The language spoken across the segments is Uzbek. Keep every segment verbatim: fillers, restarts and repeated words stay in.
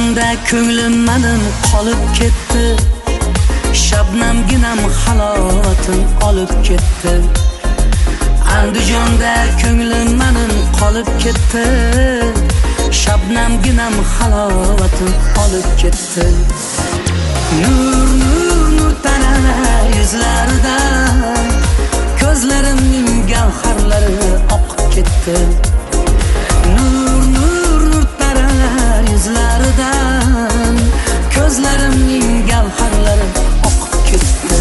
Andijonda ko'nglim mening qolib ketdi. Shabnamginam halovatin olib ketdi. Andijonda ko'nglim mening qolib ketdi. Shabnamginam halovatin olib ketdi. Nur nur nur taralar yuzlaridan ko'zlarimning gavharlari oqib ketdi. Nur nur nur taralar yuzlaridan ko'zlarimning gavharlari oqib ketdi.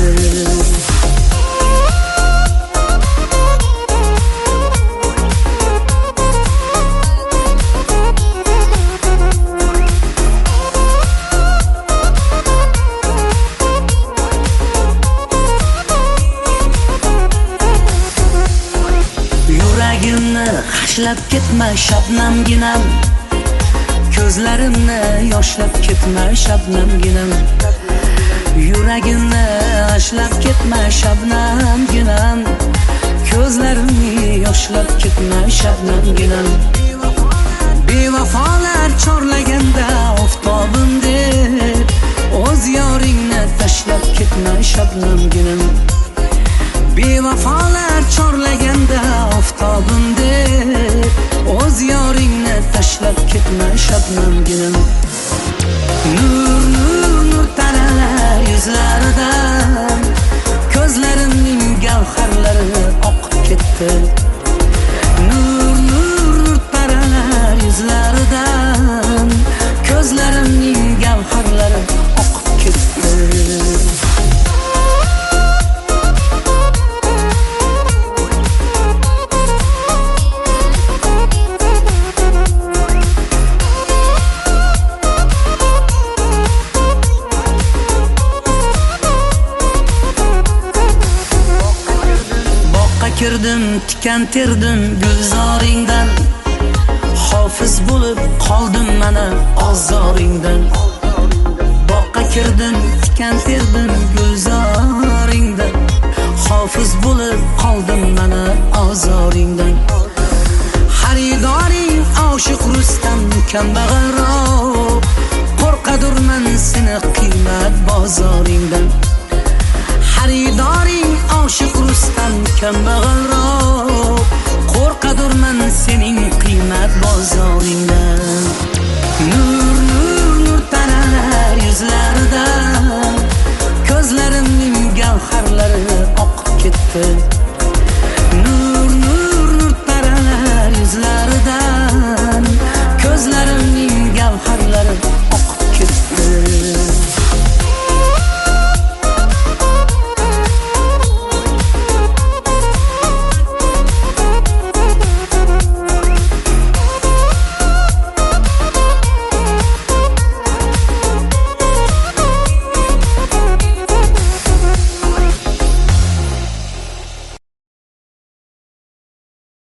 Yuragimni hashlab ketma shabnamginam, ko'zlarimni yoshlab ketma shabnamginam. Yuragimni hashlab ketma shabnamginam, ko'zlarimni yoshlab ketma shabnamginam. Bevafolar chorlaganda oftobim deb o'z yoringni tashlab ketma shabnamginam. Bevafolar chorlaganda oftobim deb o'z yoringni tashlab ketma shabnamginam. Nur nur nur taralar yuzlaridan ko'zlarimning gavharlari oqib ketdi. Nur nur nur taralar yuzlaridan ko'zlarimning gavharlari oqib ketdi. Kirdim, tikan terdim gulzoringdan, hofiz bo'lib qoldim mana ozoringdan. Boqqa kirdim, tikan terdim gulzoringdan, hofiz bo'lib qoldim mana ozoringdan. Xaridoring oshiq Rustam kambag'alroq, qo'rqadurman seni qiymat bozoringdan. Xaridoring oshiq Rustam kambag'alroq, qo'rqadurman sening qiymat bozoringdan. Nur nur nur taralar yuzlaridan ko'zlarimning gavharlari oqib ketdi.